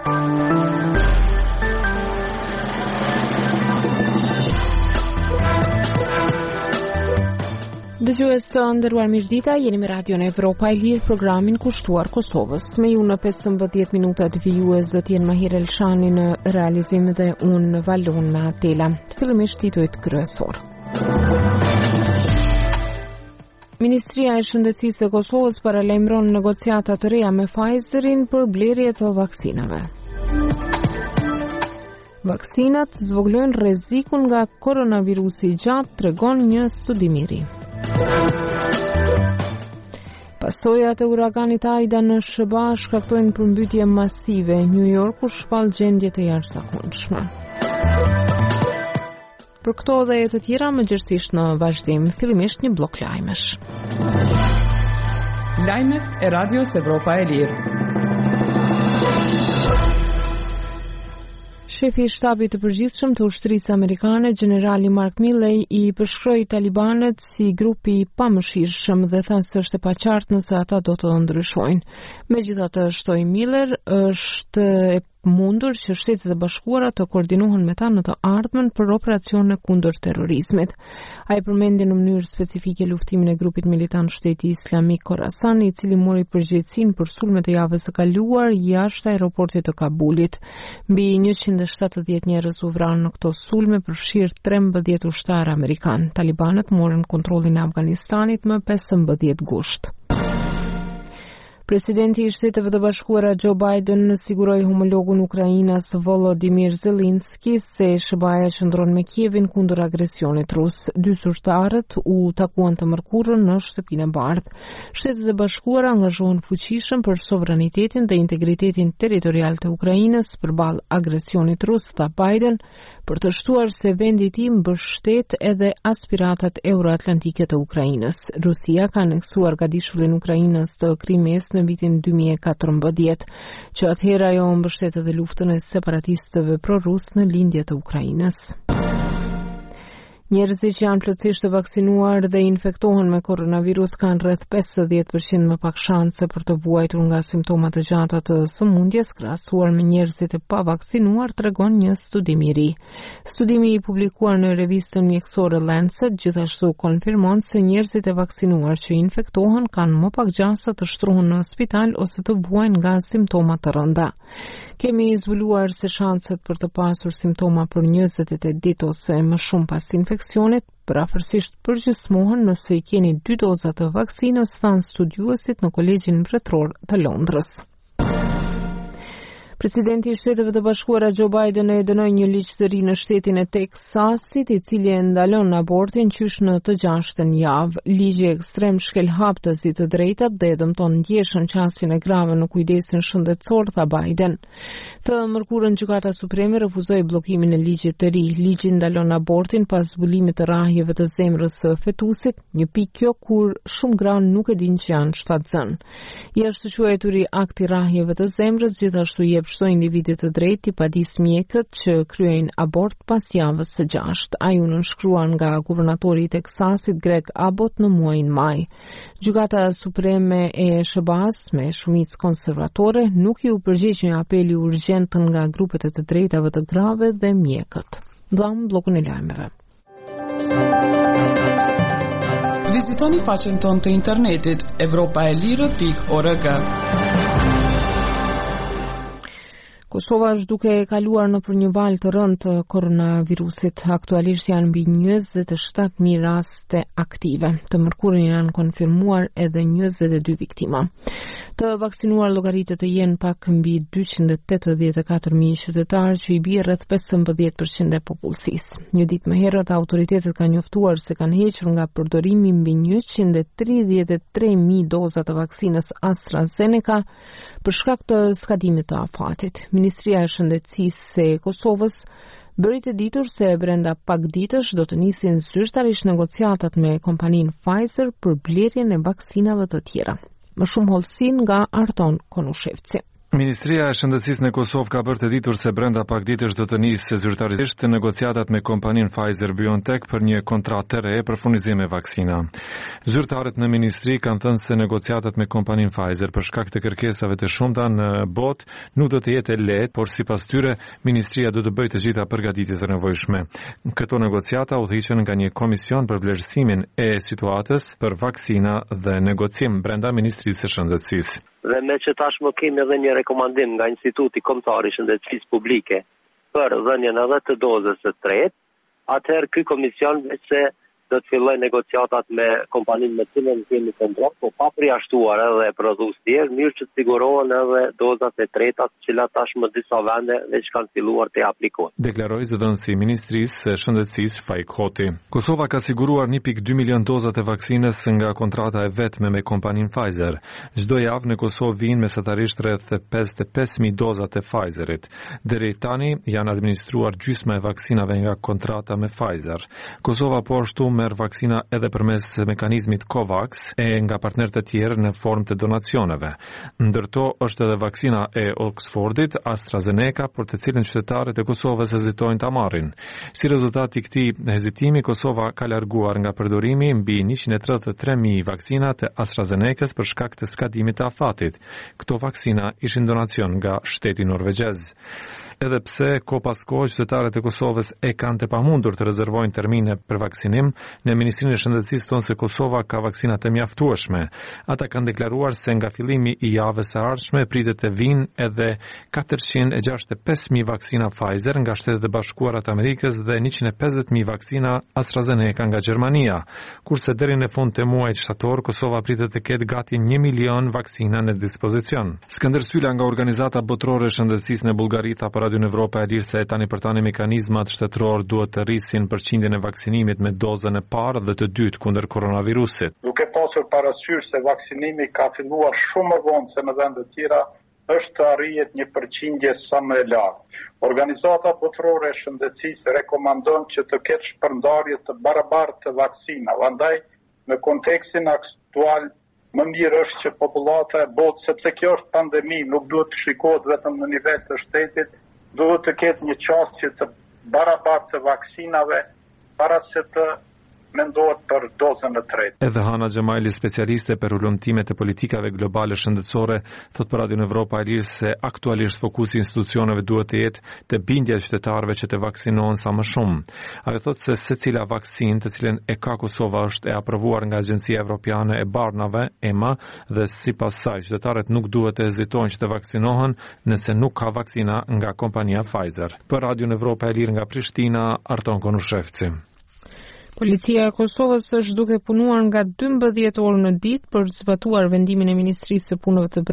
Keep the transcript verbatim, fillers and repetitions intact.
Dëgjues të nderuar, mirëdita, jeni me Radion Evropa e Lirë, programin kushtuar Kosovës. Me ju në pesëmbëdhjetë minutat vijues do t'jenë Mahir Elshani në realizim dhe unë Valona Tela. Fillimisht titujt kryesor. Ministria e Shëndetësisë e Kosovës paralajmëron negociata të reja me Pfizerin për blerje të vaksinave. Vaksinat zvogëlojnë rrezikun nga koronavirusi i gjatë, tregon një studim i ri. Pasojat e uraganit Aida në S B A shkaktojnë përmbytje masive. New Yorku shpall gjendje të jashtëzakonshme. Për këto dhe të tjera më gjërësisht në vazhdim, fillimisht një blok lajmesh. Lajmet e Radios Evropa e Lirë. Shefi i shtabit të përgjithshëm të ushtrisë amerikane, generali Mark Milley, i përshkroi talibanët si grupi i pamëshirshëm dhe tha se është e paqartë nëse ata do të ndryshojnë. Megjithatë, shtoi Miller, është e mundur që Shtetet e Bashkuara të koordinohen me ta në të ardhmen për operacione kundër terrorizmit. Ai përmendi në mënyrë specifike luftimin e grupit militant Shteti Islamik Khorasan, i cili mori përgjegjësinë për sulmet e javës së kaluar jashtë aeroportit të Kabulit. Mbi njëqind e shtatëdhjetë njerëz u vranë në këto sulme, përfshirë trembëdhjetë ushtarë amerikan. Talibanët morën kontrollin e Afganistanit më pesëmbëdhjetë gusht. Presidenti i Shteteve të Bashkuara Joe Biden siguroi homologun Ukrainas Volodymyr Zelensky se S B A-ja qëndron me Kievin kundër agresionit rus. Dy zyrtarët u takuan të mërkurën në Shtëpinë e Bardhë. Shtetet e Bashkuara angazhohen fuqishëm për sovranitetin dhe integritetin territorial të Ukrainës përballë agresionit rus, tha Biden, për të shtuar se vendi i tij mbështet edhe aspiratat euroatlantike të Ukrainës. Rusia ka aneksuar gadishullin Ukrainës të Krimes në vitin dy mijë e katërmbëdhjetë, që atëherë ajo mbështet edhe luftën e separatistëve pro-rus në lindje të Ukrainës. Njerëzit që janë plotësisht të vaksinuar dhe infektohen me koronavirus kanë rreth pesëdhjetë përqind më pak shanse për të vuajtur nga simptomat të gjata të sëmundjes krahasuar me njerëzit e pavaksinuar, tregon një studim i ri. Studimi i publikuar në revistën mjekësore Lancet gjithashtu konfirmon se njerëzit e vaksinuar që infektohen kanë më pak gjansa të shtrohen në spital ose të vuajnë nga simptoma të rënda. Kemi zbuluar se shanset për të pasur simptoma për njëzet e tetë ditë ose më shumë pas infeksionit përafërsisht përgjysmohen nëse i keni dy doza të vaksinës, thanë studiuesit në Kolegjin Mbretëror të Londrës. Presidenti i Shteteve të Bashkuara Joe Biden e dënoi një ligj të ri në shtetin e Teksasit, i cili e ndalon abortin qysh në të gjashtën javë. Ligji ekstrem shkel haptësi të drejtat dhe dëmton ndjeshën qasjen e grave në kujdesin shëndetësor, tha Biden. Të mërkurën Gjykata Supreme refuzoi bllokimin e ligjit të ri. Ligji ndalon abortin pas zbulimit të rrahjeve të zemrës së fetusit, një pikë kjo kur shumë gra nuk e dinë që janë shtatzën. Jashtë quajturi akti rrahjeve të zemrës gjithashtu jep çdo individit të drejtë i padis mjekët që kryejnë abort pas javës së gjashtë. Ai u nënshkruan nga guvernatori i Teksasit Greg Abbott në muajin maj. Gjykata Supreme e S B A-s me shumicë konservatore nuk i u përgjigj një apeli urgjent nga grupet e të drejtave të grave dhe mjekët. Dham bllokun e lajmeve. Vizitoni faqen tonë të internetit evropa e lirë pikë org. Kosova është duke kaluar në për një valë të rëndë të koronavirusit. Aktualisht janë mbi njëzet e shtatë mijë raste aktive. Të mërkurën janë konfirmuar edhe njëzet e dy viktima. Të vaksinuar llogaritet të jenë pak mbi dyqind e tetëdhjetë e katër mijë qytetarë, që i bie rreth pesëmbëdhjetë përqind e popullsisë. Një ditë më herët autoritetet kanë njoftuar se kanë hequr nga përdorimi mbi njëqind e tridhjetë e tre mijë doza të vaksinës AstraZeneca për shkak të skadimit të afatit. Ministria e Shëndetësisë e Kosovës bëri të ditur se brenda pak ditësh do të nisin zyrtarisht negociatat me kompaninë Pfizer për blerjen e vaksinave të tjera. Më shumë hollësi nga Arton Konushevci. Ministria e Shëndetësisë në Kosovë ka bërë të ditur se brenda pak ditësh do të nisë zyrtarisht negociatat me kompaninë Pfizer-BioNTech për një kontratë të re për furnizim me vaksina. Zyrtarët në ministri kanë thënë se negociatat me kompaninë Pfizer për shkak të kërkesave të shumta në botë nuk do të jetë e lehtë, por sipas tyre ministria do të bëjë të gjitha përgatitjet e nevojshme. Këto negociata udhëhiqen nga një komision për vlerësimin e situatës për vaksina dhe negocim brenda Ministrisë së Shëndetësisë. Dhe me që tashmë kemi edhe një rekomandim nga Instituti Kombëtar i Shëndetësisë Publike për dhënien edhe të dozës së tretë, atëherë ky komision se do të filloj negociatat me kompaninë me cilën kemi kontrakt, po pa përjashtuar edhe prodhues tjerë, mirë që sigurohen edhe dozat e treta, të cilat tashmë disa vende veç kanë filluar të aplikojnë. Deklaroi zëdhënësi i Ministrisë së Shëndetësisë Faik Hoti. Kosova ka siguruar një pikë dy milion dozat e vaksinës nga kontrata e vetme me kompaninë Pfizer. Çdo javë në Kosovë vijnë mesatarisht rreth pesëdhjetë e pesë mijë dozat e Pfizerit. Deri tani janë administruar gjysma e vaksinave nga kontrata me Pfizer. Kosova po ashtu merr vaksina edhe përmes mekanizmit COVAX e nga partnerët e tjerë në formë të donacioneve. Ndërto është edhe vaksina e Oxfordit, AstraZeneca, për të cilën qytetarët e Kosovës hezitojnë ta marrin. Si rezultat i këtij hezitimi, Kosova ka larguar nga përdorimi mbi njëqind e tridhjetë e tre mijë vaksina të AstraZenecas për shkak të skadimit të afatit. Këto vaksina ishin donacion nga shteti norvegjez. Edhe pse ko pas kohë qytetarët e Kosovës e kanë të pamundur të rezervojnë termine për vaksinim, në Ministrinë e Shëndetësisë thonë se Kosova ka vaksina të mjaftueshme. Ata kanë deklaruar se nga fillimi i javës së ardhshme pritet të vinë edhe katërqind e gjashtëdhjetë e pesë mijë vaksina Pfizer nga Shtetet e Bashkuara të Amerikës dhe njëqind e pesëdhjetë mijë vaksina AstraZeneca nga Gjermania, kurse deri në fund të muajit shtator Kosova pritet të ketë gati një milion vaksina në dispozicion. Skënder Sylla nga Organizata Botërore e Shëndetësisë në Bullgari tha për Radio Evropa e lirë se tani për tani mekanizmat shtetëror duhet të rrisin përqindjen e vaksinimit me dozën e parë dhe të dytë kundër koronavirusit. Duke pasur parasysh se vaksinimi ka filluar shumë më vonë se në vende tjera, është të arrijet një përqindje sa më e lartë. Organizata Botërore e Shëndetësisë rekomandon që të ketë shpërndarje të barabartë të vaksinave. Andaj, në kontekstin aktual, më mirë është që popullata e botë, sepse kjo është pandemi, nuk duhet të shikohet vetëm në nivel të shtetit, duhet të ketë një qasje të barabartë të vaksinave para se të mendohet për dozën e tretë. Edhe Hana Xhamajli, specialiste për ulëmtimet e politikave globale shëndetësore, thot për Radio Evropa e lirë se aktualisht fokusi i institucioneve duhet të jetë të bindja e qytetarëve që të vaksinohen sa më shumë. Ajo thot se secila vaksinë të cilën e ka Kosova është e aprovuar nga Agjencia Evropiane e Barnave, E M A, dhe sipas saj qytetarët nuk duhet të hezitojnë që të vaksinohen nëse nuk ka vaksina nga kompania Pfizer. Për Radio Evropa e lirë nga Prishtina, Arton Konushevci. Policia e Kosovës është duke punuar nga dymbëdhjetë orë në ditë për të zbatuar vendimin e Ministrisë së Punëve të